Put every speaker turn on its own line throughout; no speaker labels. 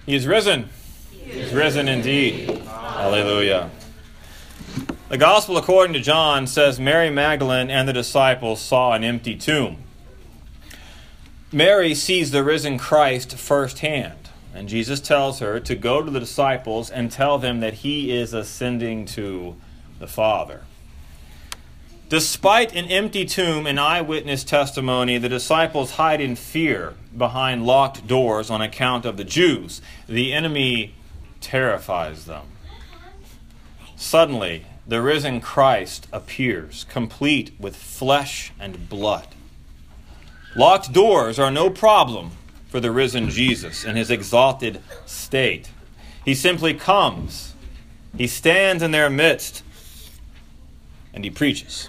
He is risen. He is risen indeed. Hallelujah. The Gospel according to John says Mary Magdalene and the disciples saw an empty tomb. Mary sees the risen Christ firsthand, and Jesus tells her to go to the disciples and tell them that he is ascending to the Father. Despite an empty tomb and eyewitness testimony, the disciples hide in fear behind locked doors on account of the Jews. The enemy terrifies them. Suddenly, the risen Christ appears, complete with flesh and blood. Locked doors are no problem for the risen Jesus in his exalted state. He simply comes, he stands in their midst, and he preaches.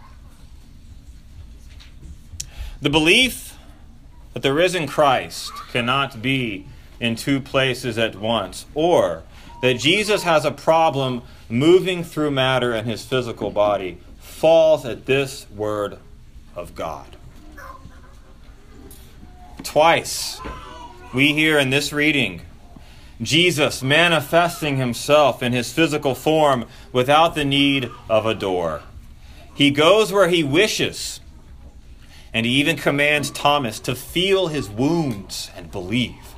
The belief that the risen Christ cannot be in two places at once, or that Jesus has a problem moving through matter in his physical body, falls at this word of God. Twice we hear in this reading Jesus manifesting himself in his physical form without the need of a door. He goes where he wishes, and he even commands Thomas to feel his wounds and believe.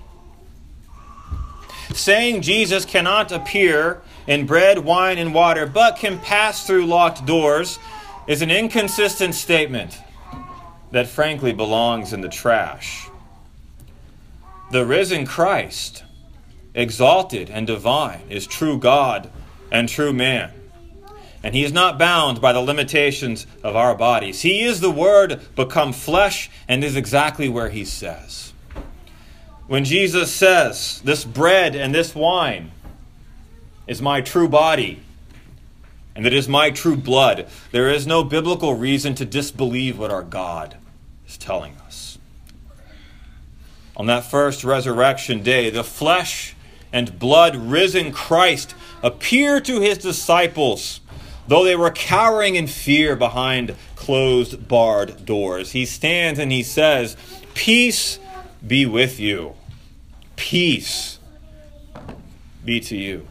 Saying Jesus cannot appear in bread, wine, and water, but can pass through locked doors, is an inconsistent statement that frankly belongs in the trash. The risen Christ, exalted and divine, is true God and true man. And he is not bound by the limitations of our bodies. He is the Word become flesh and is exactly where he says. When Jesus says, this bread and this wine is my true body and it is my true blood, there is no biblical reason to disbelieve what our God is telling us. On that first resurrection day, the flesh and blood risen Christ appeared to his disciples, though they were cowering in fear behind closed, barred doors. He stands and he says, "Peace be with you. Peace be to you."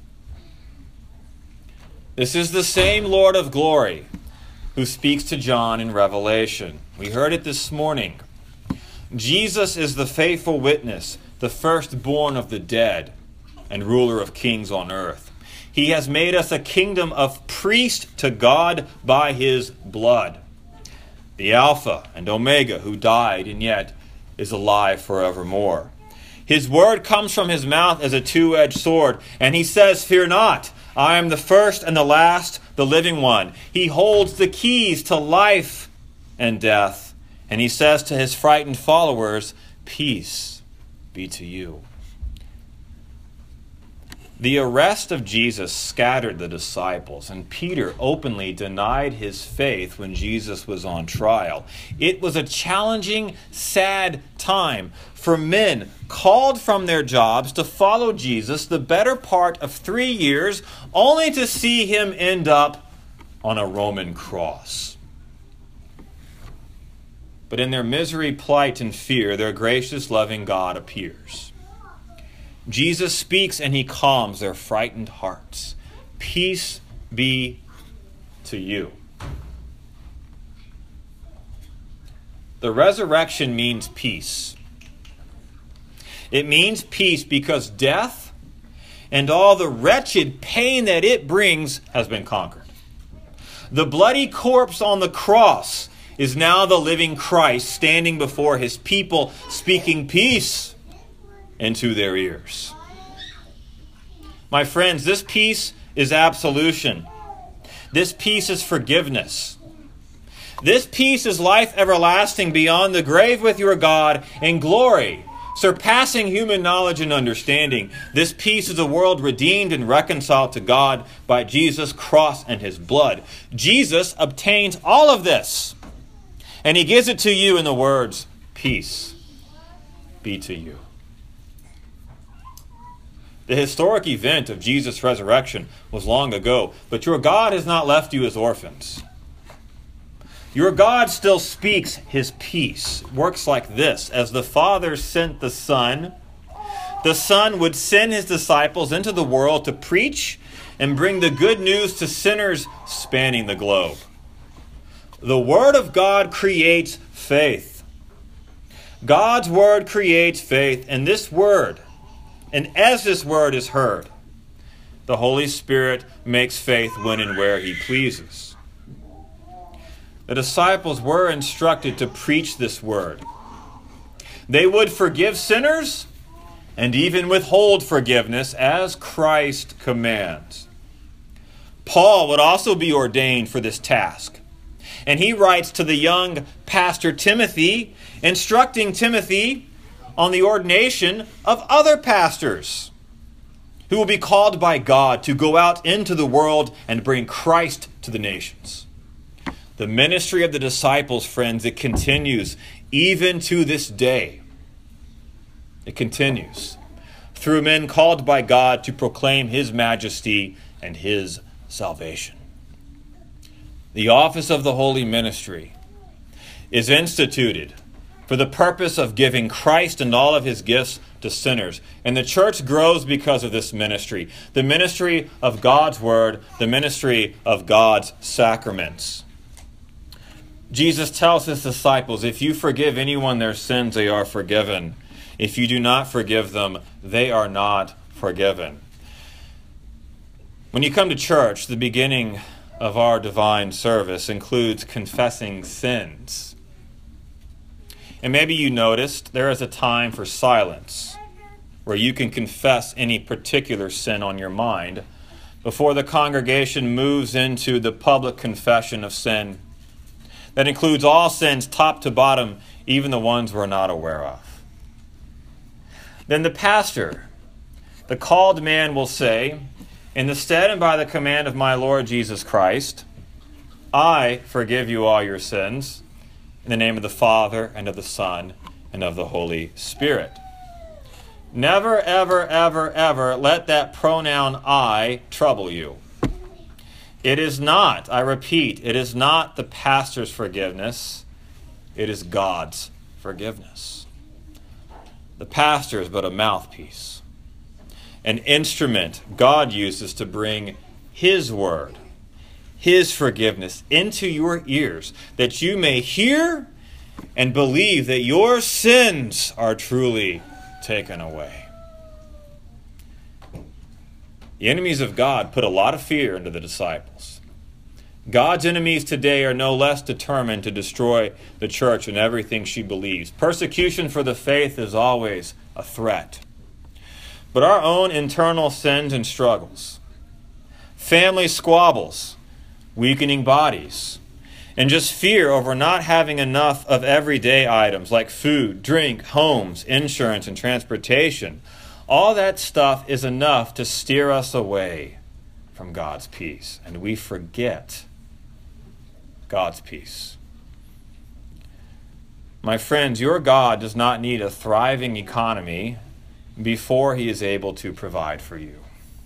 This is the same Lord of glory who speaks to John in Revelation. We heard it this morning. Jesus is the faithful witness, the firstborn of the dead, and ruler of kings on earth. He has made us a kingdom of priests to God by his blood. The Alpha and Omega, who died and yet is alive forevermore. His word comes from his mouth as a two-edged sword, and he says, "Fear not, I am the first and the last, the living one." He holds the keys to life and death, and he says to his frightened followers, "Peace be to you." The arrest of Jesus scattered the disciples, and Peter openly denied his faith when Jesus was on trial. It was a challenging, sad time for men called from their jobs to follow Jesus the better part of 3 years, only to see him end up on a Roman cross. But in their misery, plight, and fear, their gracious, loving God appears. Jesus speaks and he calms their frightened hearts. Peace be to you. The resurrection means peace. It means peace because death and all the wretched pain that it brings has been conquered. The bloody corpse on the cross is now the living Christ standing before his people, speaking peace into their ears. My friends, this peace is absolution. This peace is forgiveness. This peace is life everlasting beyond the grave with your God in glory, surpassing human knowledge and understanding. This peace is a world redeemed and reconciled to God by Jesus' cross and his blood. Jesus obtains all of this, and he gives it to you in the words, "Peace be to you." The historic event of Jesus' resurrection was long ago, but your God has not left you as orphans. Your God still speaks his peace. Works like this: as the Father sent the Son the Son would send his disciples into the world to preach and bring the good news to sinners spanning the globe. The Word of God creates faith. God's Word creates faith, and this Word, and as this Word is heard, the Holy Spirit makes faith when and where he pleases. The disciples were instructed to preach this Word. They would forgive sinners and even withhold forgiveness as Christ commands. Paul would also be ordained for this task. And he writes to the young pastor Timothy, instructing Timothy on the ordination of other pastors who will be called by God to go out into the world and bring Christ to the nations. The ministry of the disciples, friends, it continues even to this day. It continues through men called by God to proclaim his majesty and his salvation. The office of the holy ministry is instituted for the purpose of giving Christ and all of his gifts to sinners. And the church grows because of this ministry. The ministry of God's word, the ministry of God's sacraments. Jesus tells his disciples, if you forgive anyone their sins, they are forgiven. If you do not forgive them, they are not forgiven. When you come to church, the beginning of our divine service includes confessing sins. And maybe you noticed there is a time for silence where you can confess any particular sin on your mind before the congregation moves into the public confession of sin. That includes all sins, top to bottom, even the ones we're not aware of. Then the pastor, the called man, will say, in the stead and by the command of my Lord Jesus Christ, I forgive you all your sins, in the name of the Father, and of the Son, and of the Holy Spirit. Never, ever, ever, ever let that pronoun I trouble you. It is not, I repeat, it is not the pastor's forgiveness. It is God's forgiveness. The pastor is but a mouthpiece, an instrument God uses to bring his word, his forgiveness into your ears, that you may hear and believe that your sins are truly taken away. The enemies of God put a lot of fear into the disciples. God's enemies today are no less determined to destroy the church and everything she believes. Persecution for the faith is always a threat. But our own internal sins and struggles, family squabbles, weakening bodies, and just fear over not having enough of everyday items like food, drink, homes, insurance, and transportation, all that stuff is enough to steer us away from God's peace, and we forget God's peace. My friends, your God does not need a thriving economy before he is able to provide for you.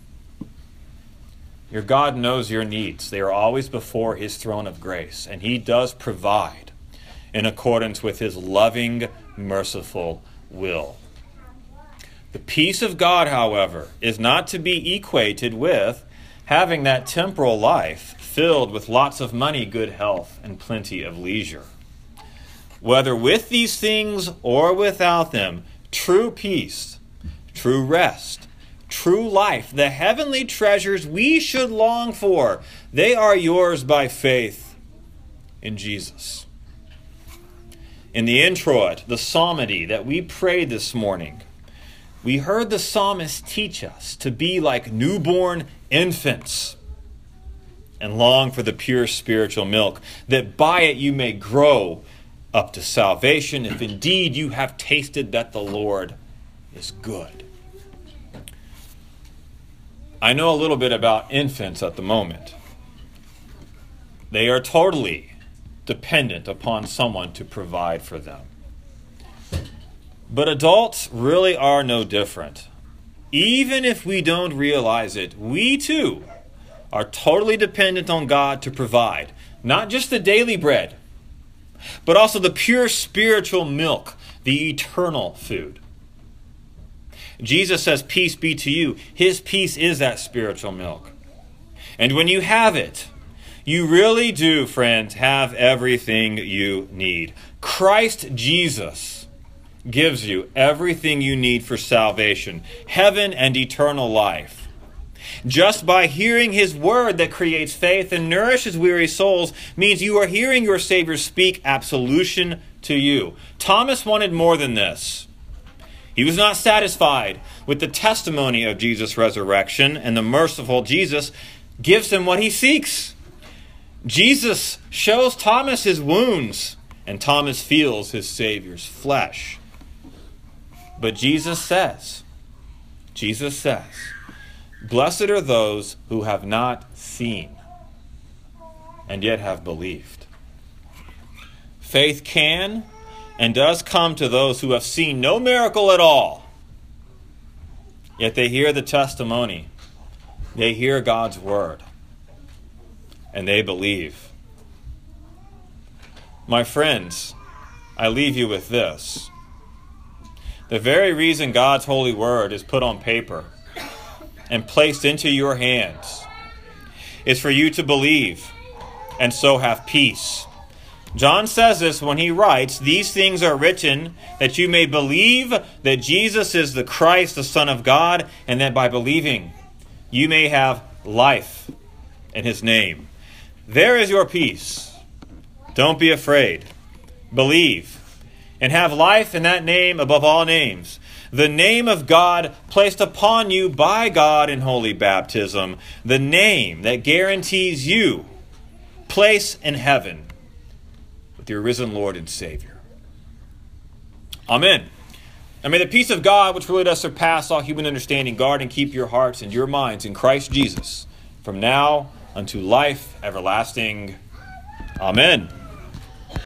Your God knows your needs. They are always before his throne of grace, and he does provide in accordance with his loving, merciful will. The peace of God, however, is not to be equated with having that temporal life filled with lots of money, good health, and plenty of leisure. Whether with these things or without them, true peace, true rest, true life, the heavenly treasures we should long for, they are yours by faith in Jesus. In the introit, the psalmody that we prayed this morning, we heard the psalmist teach us to be like newborn infants and long for the pure spiritual milk, that by it you may grow up to salvation, if indeed you have tasted that the Lord is good. I know a little bit about infants at the moment. They are totally dependent upon someone to provide for them. But adults really are no different. Even if we don't realize it, we too are totally dependent on God to provide, not just the daily bread, but also the pure spiritual milk, the eternal food. Jesus says, peace be to you. His peace is that spiritual milk. And when you have it, you really do, friends, have everything you need. Christ Jesus gives you everything you need for salvation, heaven and eternal life. Just by hearing his word that creates faith and nourishes weary souls means you are hearing your Savior speak absolution to you. Thomas wanted more than this. He was not satisfied with the testimony of Jesus' resurrection, and the merciful Jesus gives him what he seeks. Jesus shows Thomas his wounds, and Thomas feels his Savior's flesh. But Jesus says, blessed are those who have not seen and yet have believed. Faith can and does come to those who have seen no miracle at all, yet they hear the testimony, they hear God's word, and they believe. My friends, I leave you with this. The very reason God's holy word is put on paper and placed into your hands is for you to believe and so have peace. John says this when he writes, these things are written that you may believe that Jesus is the Christ, the Son of God, and that by believing you may have life in his name. There is your peace. Don't be afraid. Believe and have life in that name above all names. The name of God placed upon you by God in holy baptism. The name that guarantees you place in heaven with your risen Lord and Savior. Amen. And may the peace of God, which really does surpass all human understanding, guard and keep your hearts and your minds in Christ Jesus from now unto life everlasting. Amen.